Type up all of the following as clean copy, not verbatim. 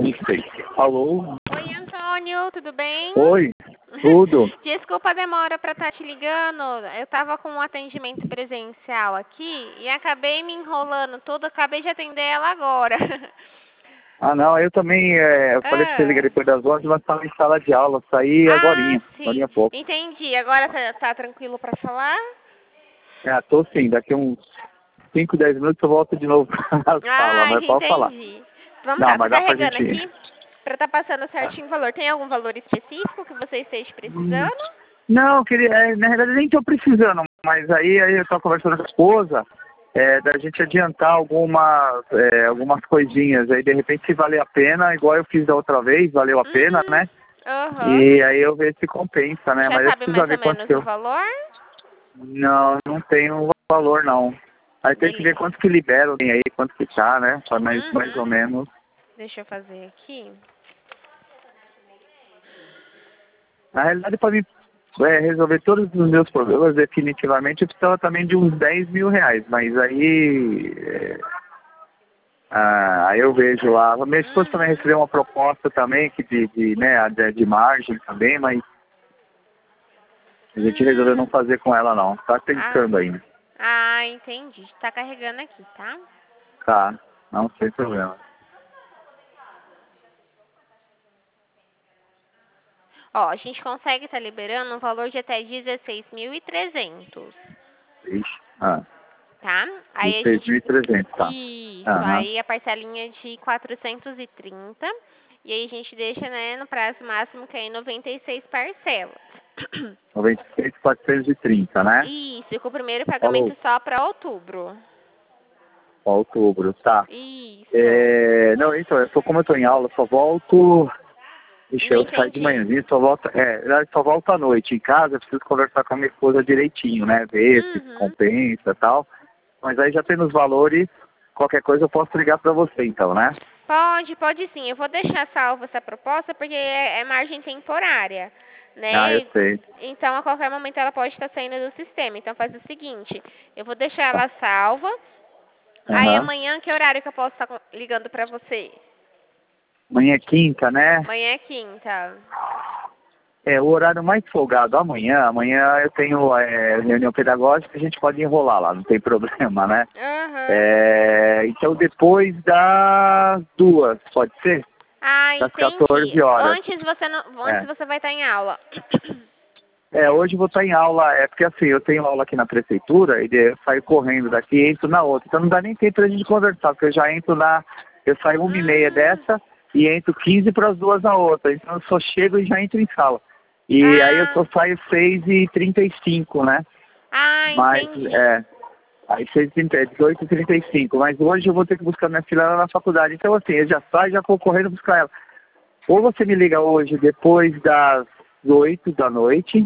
Não sei. Alô? Oi, Antônio, tudo bem? Oi, tudo? Desculpa a demora para estar te ligando. Eu estava com um atendimento presencial aqui e acabei me enrolando toda. Acabei de atender ela agora. Ah, não, eu também, eu falei pra você ligar depois das 11, mas estava em sala de aula, saí agorinha Sim. há pouco. Entendi. Agora tá tranquilo para falar? Tô sim, daqui uns 5, 10 minutos eu volto de novo na sala, mas pode falar. Entendi. Vamos Não, lá, tô mas dá pra carregando gente... aqui para estar passando certinho o valor. Tem algum valor específico que você esteja precisando? Não, eu queria, na verdade nem tô precisando, mas aí eu tô conversando com a esposa, da gente adiantar algumas coisinhas, aí de repente se valer a pena, igual eu fiz da outra vez, valeu a pena, né? E aí eu vejo se compensa, né? Já Mas eu sabe preciso mais ver ou quanto menos que o eu... valor? Não tenho valor não. Aí tem que ver quanto que liberam aí, quanto que tá, né? Pra mais ou menos. Deixa eu fazer aqui. Na realidade, para mim resolver todos os meus problemas definitivamente, eu precisava também de uns 10 mil reais. Mas aí... aí eu vejo lá. A minha esposa também recebeu uma proposta também que de margem também, mas a gente resolveu não fazer com ela não. Tá pensando ainda. Entendi. Tá carregando aqui, tá? Tá, não sem problema. Ó, a gente consegue estar liberando um valor de até 16.300. Ixi, tá? Aí a 16.300, tá. Isso, aí a parcelinha de 430. E aí a gente deixa, né, no prazo máximo que é em 96 parcelas. 96.430, né? Isso, e com o primeiro pagamento só para outubro. Outubro, tá. Isso. Não, então, como eu tô em aula, só volto... Ixi, eu saio de Entendi. manhãzinha, só volto à noite. Em casa, eu preciso conversar com a minha esposa direitinho, né? Ver se compensa e tal. Mas aí já tendo os valores, qualquer coisa eu posso ligar pra você, então, né? Pode sim. Eu vou deixar salvo essa proposta porque é margem temporária, Eu né? sei. Então, a qualquer momento ela pode estar saindo do sistema. Então, faz o seguinte, eu vou deixar ela salva. Aí, amanhã, que horário que eu posso estar ligando pra você? Amanhã é quinta, né? Amanhã é quinta. O horário mais folgado amanhã eu tenho reunião pedagógica, a gente pode enrolar lá, não tem problema, né? Então depois das 2, pode ser? Das 14 horas. Antes você vai estar em aula. Hoje eu vou estar em aula, porque assim, eu tenho aula aqui na prefeitura, e eu saio correndo daqui e entro na outra. Então não dá nem tempo pra gente conversar, porque eu já entro eu saio 1h30 dessa e entro 15 para as 2 na outra. Então eu só chego e já entro em sala. E aí eu só saio 6h35, né? Entendi. Aí 18h35. Mas hoje eu vou ter que buscar minha filha lá na faculdade. Então assim, eu já saio e já vou correndo buscar ela. Ou você me liga hoje depois das 8 da noite,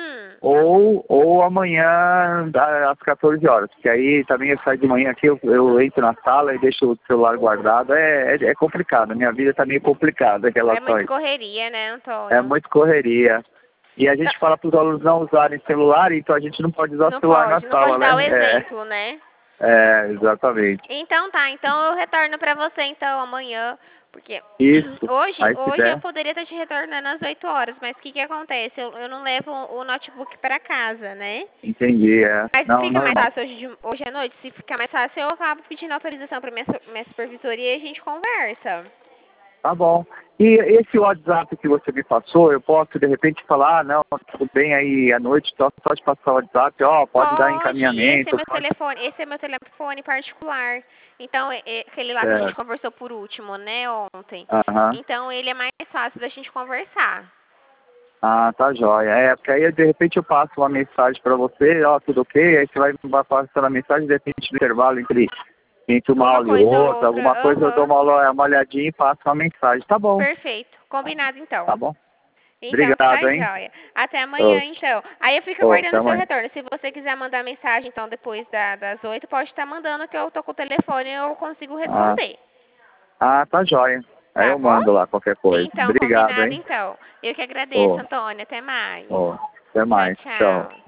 ou amanhã às 14 horas. Porque aí também eu saio de manhã aqui, eu entro na sala e deixo o celular guardado. É complicado, minha vida tá meio complicada em relação a muito isso. correria, né, Antônio? É muito correria. E a gente fala para os alunos não usarem celular, então a gente não pode usar celular na sala, não pode dar o exemplo, né? Exatamente. Então tá, então eu retorno pra você então amanhã, porque Isso. hoje Aí, eu poderia estar te retornando às 8 horas, mas o que acontece? Eu não levo o notebook pra casa, né? Entendi, Mas não, fica mais normal. fácil hoje à noite? Se ficar mais fácil, eu acabo pedindo autorização pra minha supervisoria e a gente conversa. Tá bom. E esse WhatsApp que você me passou, eu posso de repente falar, não, tudo bem aí à noite, só te passar o WhatsApp, pode dar encaminhamento. Esse é meu telefone particular. Então, aquele lá que a gente conversou por último, né, ontem. Então, ele é mais fácil da gente conversar. Tá jóia. Porque aí de repente eu passo uma mensagem pra você, tudo ok, aí você vai passando a mensagem, de repente no intervalo entre uma aula e outra, alguma coisa eu dou uma olhadinha e passo uma mensagem. Tá bom. Perfeito. Combinado, então. Tá bom. Então, Obrigado, tá hein? joia. Até amanhã, então. Aí eu fico aguardando o seu retorno. Se você quiser mandar mensagem, então, depois das 8, pode estar mandando que eu tô com o telefone e eu consigo responder. Tá jóia. Aí eu mando lá qualquer coisa. Então, Obrigado, combinado, hein? então. Eu que agradeço, Antônio. Até mais. Até mais. Tchau.